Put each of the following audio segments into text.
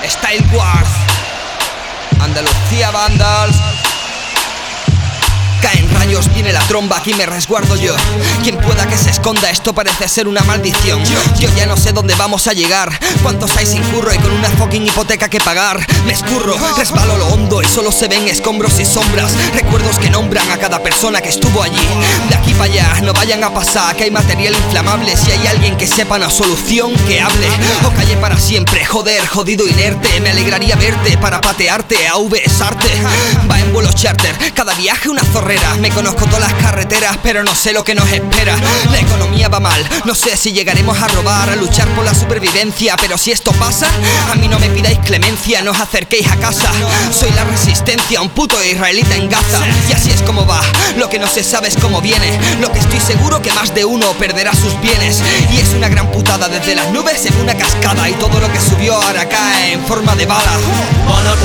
Style Wars, Andalucía Vandals. Caen rayos, viene la tromba, aquí me resguardo yo. Quien pueda que se esconda, esto parece ser una maldición. Yo ya no sé dónde vamos a llegar. ¿Cuántos hay sin curro y con una fucking hipoteca que pagar? Me escurro, resbalo lo hondo y solo se ven escombros y sombras. Recuerdos que nombran a cada persona que estuvo allí. De aquí para allá, no vayan a pasar, que hay material inflamable. Si hay alguien que sepa una solución, que hable. O calle para siempre, joder, jodido inerte. Me alegraría verte para patearte, a besarte. Va en vuelo charter, cada viaje una zorrera. Me conozco todas las carreteras, pero no sé lo que nos espera. La economía va mal, no sé si llegaremos a robar, a luchar por la supervivencia. Pero si esto pasa, a mí no me pidáis clemencia, no os acerquéis a casa. Soy la resistencia, un puto israelita en Gaza. Y así es como va, lo que no se sabe es cómo viene. Lo que estoy seguro que más de uno perderá sus bienes. Y es una gran putada, desde las nubes en una cascada. Y todo lo que subió ahora cae en forma de bala. Van a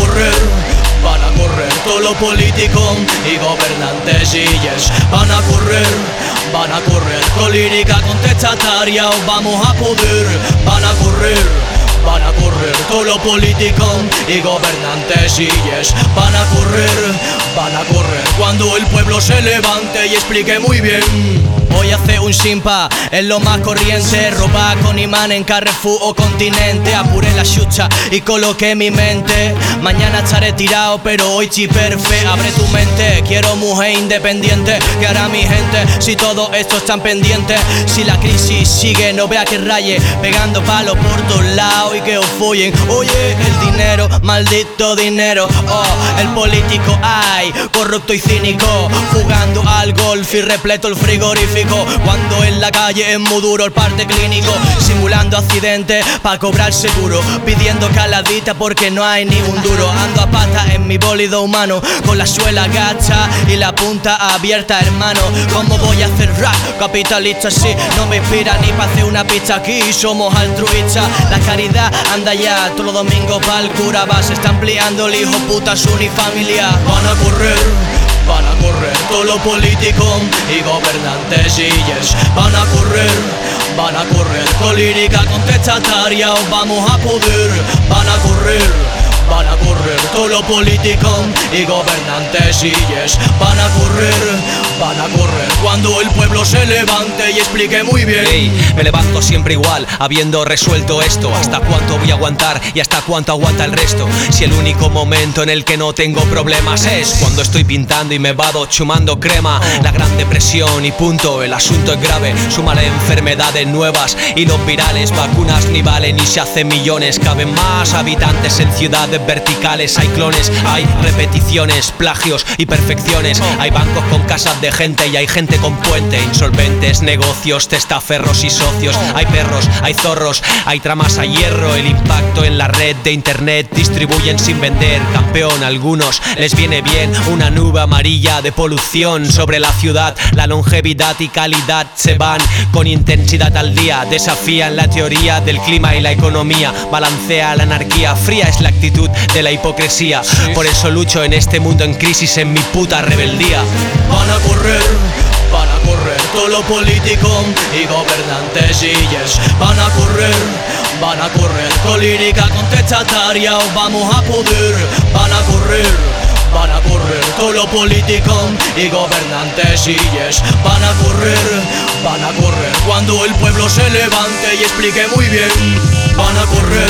correr todos los políticos y gobernantes illes. Van a correr con lírica contestataria, os vamos a poder. Van a correr todos los políticos y gobernantes illes. Van a correr cuando el pueblo se levante y explique muy bien. Hoy hace un simpa, es lo más corriente. Roba con imán en Carrefour o Continente. Apuré la chucha y coloqué mi mente. Mañana estaré tirado, pero hoy chiperfe. Abre tu mente, quiero mujer independiente. ¿Qué hará mi gente si todo esto están pendientes? Si la crisis sigue, no vea que raye, pegando palos por todos lados y que os follen. Oye, el dinero, maldito dinero. Oh, el político, ay, corrupto y cínico, jugando al golf y repleto el frigorífico. Cuando en la calle es muy duro el parte clínico, simulando accidentes pa' cobrar seguro, pidiendo caladita porque no hay ni un duro. Ando a pata en mi bólido humano, con la suela gacha y la punta abierta, hermano. ¿Cómo voy a hacer rap capitalista si no me inspira ni pa' hacer una pista aquí? Somos altruistas, la caridad anda ya todos los domingos pa'l cura va. Se está ampliando el hijo puta su unifamilia. Van a correr todos los políticos y gobernantes illes. Van a correr con lírica contestataria, os vamos a poder. Van a correr todos los políticos y gobernantes illes. Van a correr cuando el pueblo se levante y explique muy bien. Hey, me levanto siempre igual, habiendo resuelto esto. ¿Hasta cuánto voy a aguantar y hasta cuánto aguanta el resto? Si el único momento en el que no tengo problemas es cuando estoy pintando y me vado chumando crema. La gran depresión y punto, el asunto es grave. Súmale enfermedades nuevas y los virales. Vacunas ni valen y se hacen millones. Caben más habitantes en ciudades verticales. Hay clones, hay repeticiones, plagios y perfecciones. Hay bancos con casas de gente y hay gente con puente. Insolventes, negocios, testaferros y socios. Hay perros, hay zorros, hay tramas a hierro. El impacto en la red de internet distribuyen sin vender. Campeón, a algunos les viene bien una nube amarilla de polución sobre la ciudad. La longevidad y calidad se van con intensidad al día. Desafían la teoría del clima y la economía. Balancea la anarquía, fría es la actitud de la hipocresía. Por eso lucho en este mundo en crisis, en mi puta rebeldía. Van a correr todos los políticos y gobernantes illes. Van a correr con lírica contestataria, os vamos a poder. Van a correr todos los políticos y gobernantes illes. Van a correr cuando el pueblo se levante y explique muy bien. Van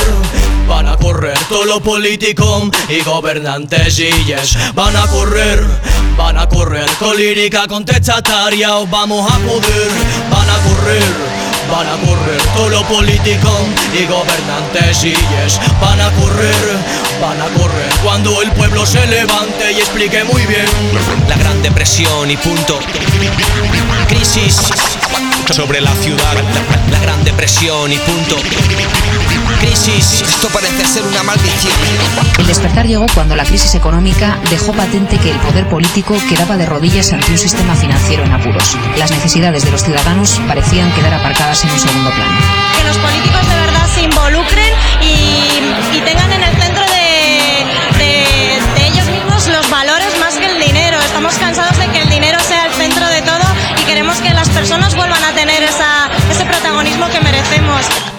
a correr todos los políticos y gobernantes illes. Van a correr con lírica contestataria, os vamos a poder. Van a correr todos los políticos y gobernantes illes. Van a correr cuando el pueblo se levante y explique muy bien. La gran depresión y punto. Crisis sobre la ciudad. La gran depresión y punto. Crisis. Esto parece ser una maldición. El despertar llegó cuando la crisis económica dejó patente que el poder político quedaba de rodillas ante un sistema financiero en apuros. Las necesidades de los ciudadanos parecían quedar aparcadas en un segundo plano. Que los políticos de verdad se involucren y tengan en el centro de ellos mismos los valores más que el dinero. Estamos cansados de que el dinero sea el centro de todo y queremos que las personas vuelvan a tener ese protagonismo que merecemos.